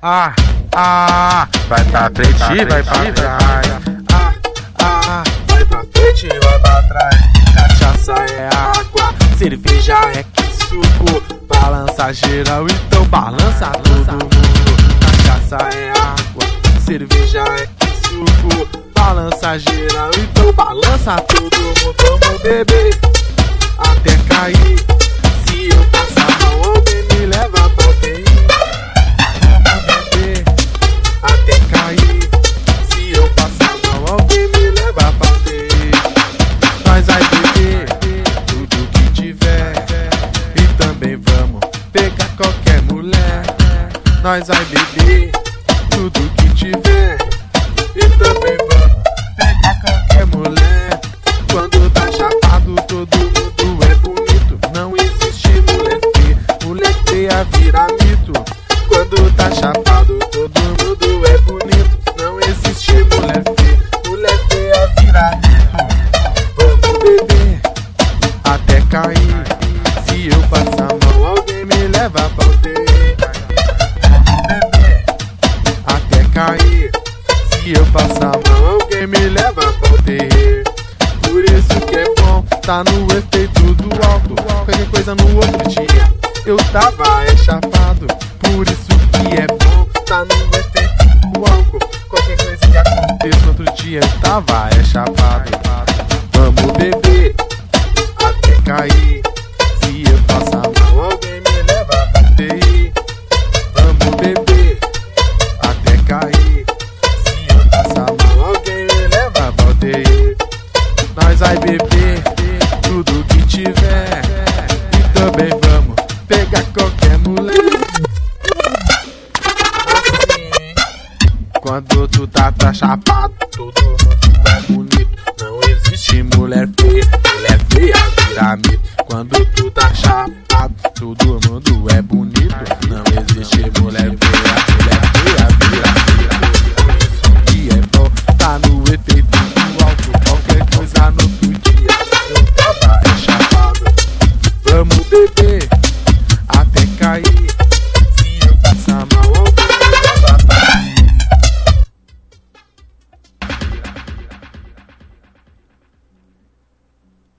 Vai pra frente, vai pra trás. Vai pra frente, vai pra trás. Cachaça é água, cerveja é que suco. Balança geral, então balança todo mundo. Cachaça é água, cerveja é que suco. Balança geral, então balança todo mundo. Vamos beber até cair. Se eu passar mal, alguém me leva pra UTI. Vamos beber até cair. Se eu passar mal, alguém me leva pra UTI. Nós vai beber tudo que tiver e também vamos pegar qualquer mulher. Nós vai beber tudo que tiver e também vamos pegar qualquer mulher. Quando tá chapado, todo mundo é bonito. Não existe mulher feia, mulher feia vira mito. Quando tá chapado, todo mundo é bonito. Não existe mulher feia vira mito. Vamos beber até cair. Se eu passar mal, alguém me leva pra UTI. Vamos beber até cair. Se eu passar mal, alguém me leva pra UTI. Por isso que é bom tá no efeito do álcool. Qualquer coisa no outro dia eu tava chapado. Por isso que é bom tá no efeito do álcool. Qualquer coisa que aconteça no outro dia eu tava chapado. Vamos beber até cair. Se eu passar mal, alguém me leva pra UTI. Vamos beber até cair. Se eu passar mal, alguém me leva pra UTI. Nós vai beber tudo que tiver e também vamos pegar qualquer mulher. Assim, quando tu tá chapado, todo mundo é bonito. Não existe mulher feia vira mito. Quando tu tá chapado, todo mundo é bonito. Não existe mulher feia vira mito. Por isso que é bom tá no efeito